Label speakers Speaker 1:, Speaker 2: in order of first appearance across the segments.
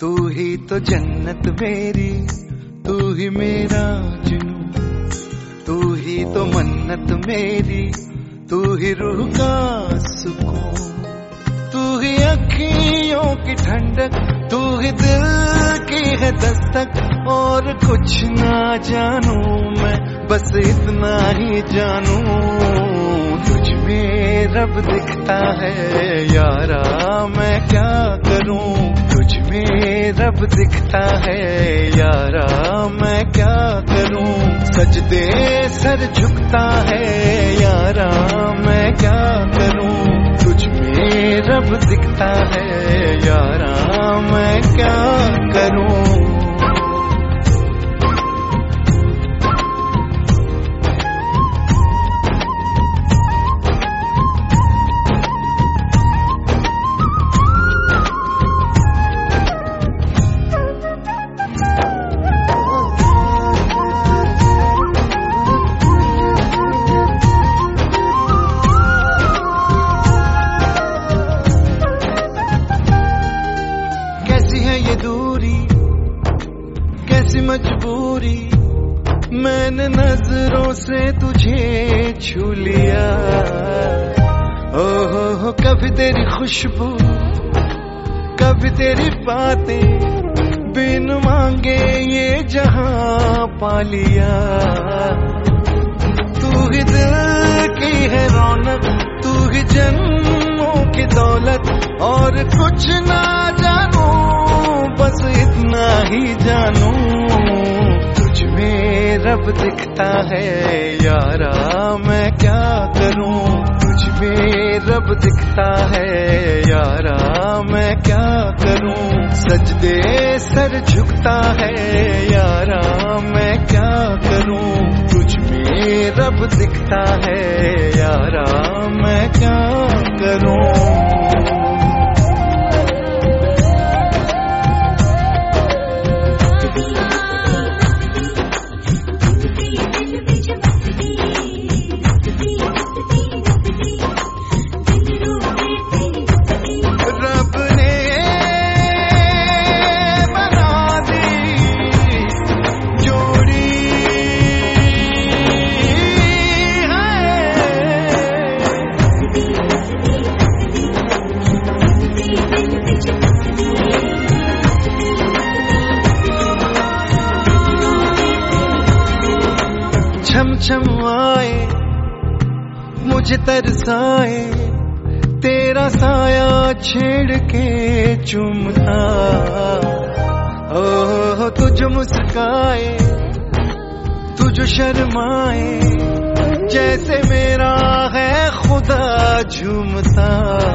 Speaker 1: तू ही तो जन्नत मेरी, तू ही मेरा जुनून, तू ही तो मन्नत मेरी, तू ही रूह का सुकून, तू ही अखियों की ठंडक, तू ही दिल की है दस्तक। और कुछ ना जानू मैं, बस इतना ही जानू, तुझ में रब दिखता है यारा, मैं क्या करूं। तुझ में रब दिखता है यारा, मैं क्या करूं। सजदे सर झुकता है यारा, मैं क्या करूं। तुझ में रब दिखता है यारा, मैं क्या करूं। दूरी कैसी मजबूरी, मैंने नजरों से तुझे छू लिया। ओहो कभी तेरी खुशबू, कभी तेरी बातें, बिन मांगे ये जहां पा लिया। तू ही दिल की है रौनक, तू ही जन्मों की दौलत, और कुछ ना जानू, बस इतना ही जानू। तुझ में रब दिखता है यारा, मैं क्या करूं। तुझ में रब दिखता है यारा, मैं क्या करूं। सजदे सर झुकता है यारा, मैं क्या करूं। तुझ में रब दिखता है यारा, मैं क्या करूं। छम छम आए मुझे तरसाए, तेरा साया छेड़ के चूमता। ओह तू जो मुस्काए, तू जो शर्माए, जैसे मेरा है खुदा झूमता।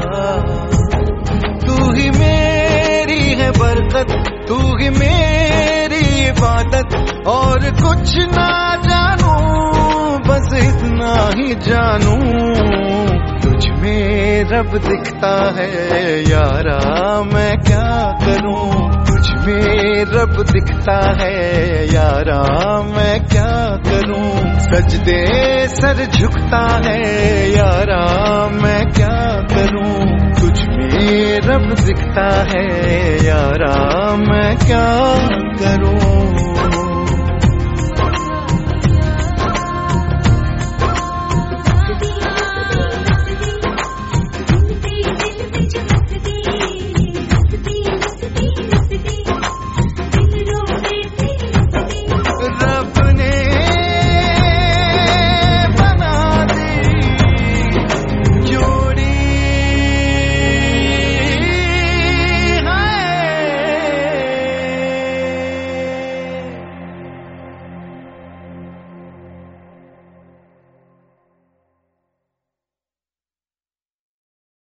Speaker 1: तू ही मेरी है बरकत, तू ही मेरी इबादत, और कुछ ना जानू, बस इतना ही जानू। तुझ में रब दिखता है यारा, मैं क्या करूं। तुझ में रब दिखता है यारा, मैं क्या करूं। सजदे सर झुकता है यारा, मैं क्या करूं। तुझ में रब दिखता है यारा, मैं क्या करूं।